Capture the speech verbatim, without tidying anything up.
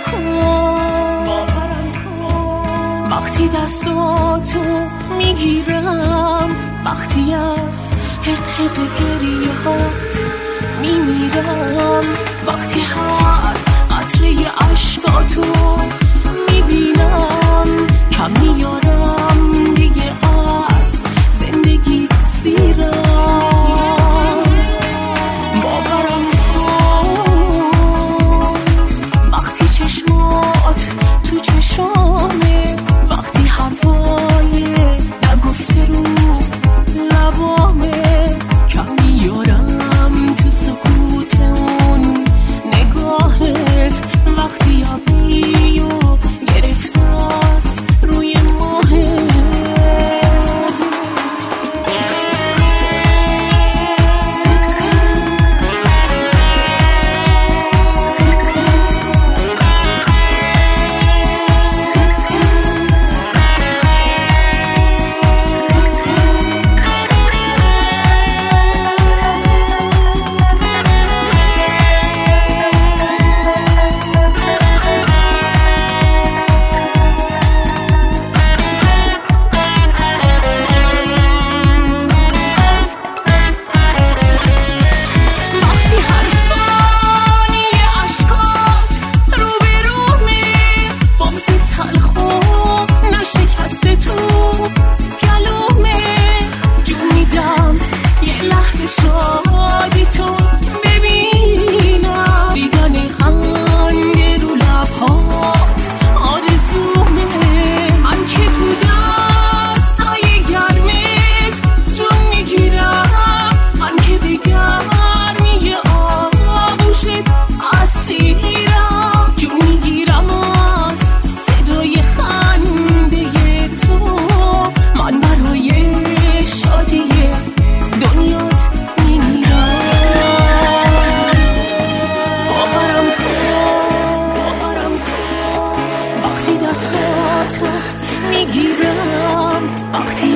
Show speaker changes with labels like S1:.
S1: کن وقتی دستاتو میگیرم، وقتی از حق حق گریهات میمیرم، وقتی هر قطره عشقاتو میبینم، کم میارم دیگه از زندگی سیرم. باورم کن وقتی چشمات تو چشامه، وقتی حرفای نگفته رو لبامه، کم میارم تو سکوت اون نگاهت، وقتی ابری و گرفتاست روی ماهت. شادی تو ببینم، دیدن خنده رو لبهات آرزومه، من که تو دستای گرمت جون میگیرم، من که به گرمی آغوشت اسیرم، جون میگیرم از صدای خنده تو، من برای شادی دنیات دستاتو میگیرم، وقتی